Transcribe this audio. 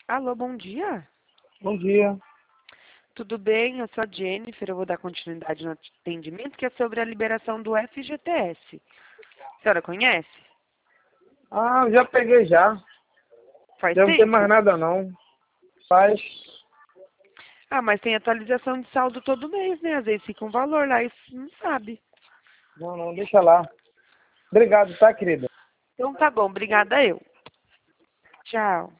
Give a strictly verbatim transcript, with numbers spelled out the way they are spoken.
Alô, bom dia. Bom dia. Tudo bem? Eu sou a Jennifer. Eu vou dar continuidade no atendimento, que é sobre a liberação do F G T S. A senhora conhece? Ah, já peguei já. Faz Já não tem tempo? mais nada não. Faz. Ah, mas tem atualização de saldo todo mês, né? Às vezes fica um valor lá e não sabe. Não, não, deixa lá. Obrigado, tá, querida? Então tá bom, obrigada eu. Tchau.